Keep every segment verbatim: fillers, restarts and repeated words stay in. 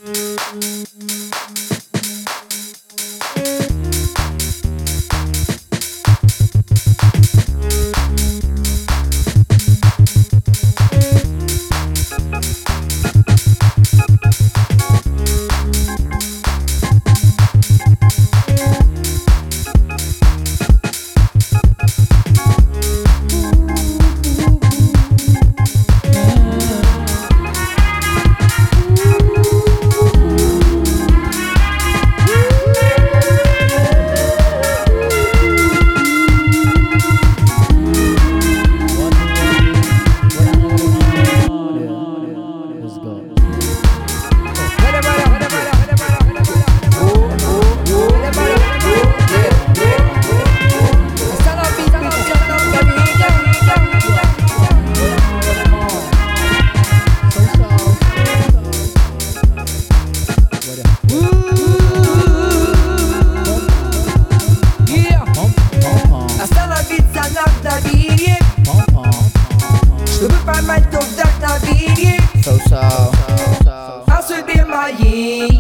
Чтобы поймать то вдохновение So, so, so. о судьбе моей,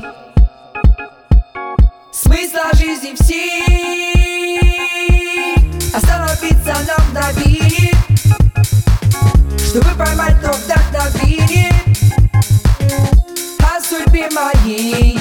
смысла жизни всей. Остановиться на мгновение, чтобы поймать то вдохновение о судьбе моей,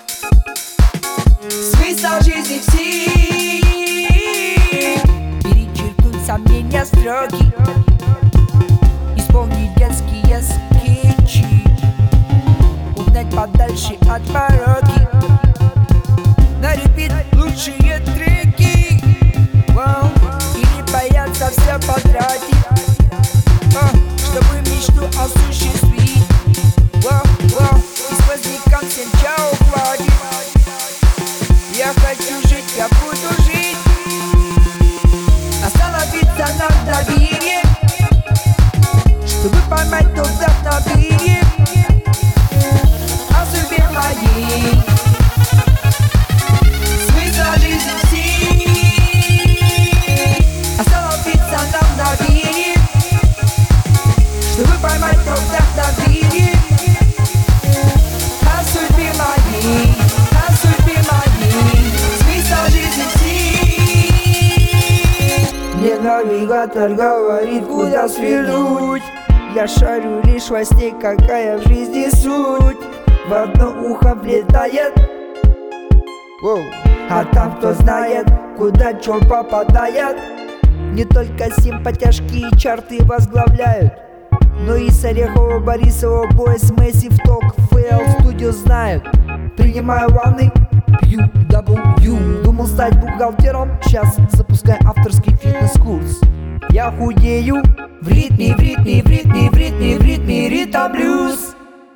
смысла жизни всей. Перечеркнуть сомнения строки, исполнить детские скетчи, угнать подальше от пороки, на репит лучшие треки, вау, и не бояться все потратить, вау, чтобы мечту осуществить, вау, вау, и сквозникам всем чао хватит. Я хочу жить, я буду жить, остановиться на мгновение, чтобы поймать то вдохновение о судьбе моей, смысла жизни всей. Остановиться на мгновение, чтобы поймать то вдохновение о судьбе моей, о судьбе моей, смысла жизни всей. Мне навигатор говорит, куда свернуть. Я шарю лишь во сне, какая в жизни суть. В одно ухо влетает, воу. А там кто знает, куда чё попадает. Не только симпатяшки и чарты возглавляют, но и с Орехова, Борисова, Бойс, Месси в ток, ФЛ студию знают. Принимаю ванны, пью дабл ю. Думал стать бухгалтером, сейчас запускаю авторский фитнес-курс. Я худею в ритме, в ритме, в ритме, в ритме, в ритме, ритм блюз.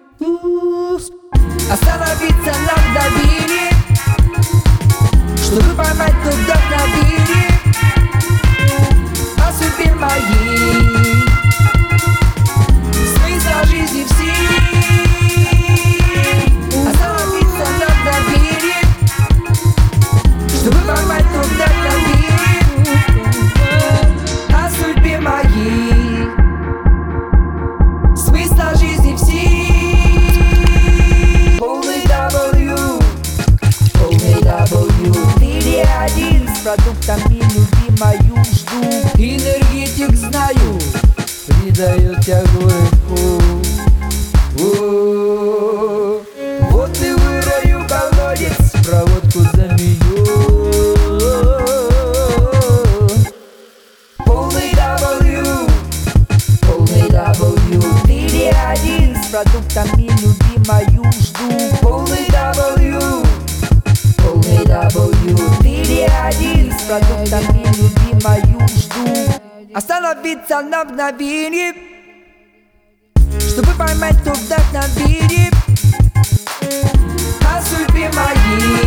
Остановиться на мгновение, чтобы поймать то вдохновение о судьбе моей, смысла жизни всей. Остановиться на мгновение, чтобы поймать то вдохновение о судьбе моей, смысла жизни всей. Полный W, полный W. Ты один с продуктами любимою жду. Энергетик знаю, придает тягу легко. Вот и вырою колодец, проводку заменю. Полный W, полный W. Ты один с продуктами любимою жду. Полный W, полный W. Ты один с продуктами любимою жду. Остановиться на мгновение, чтобы поймать то вдохновение о судьбе моей.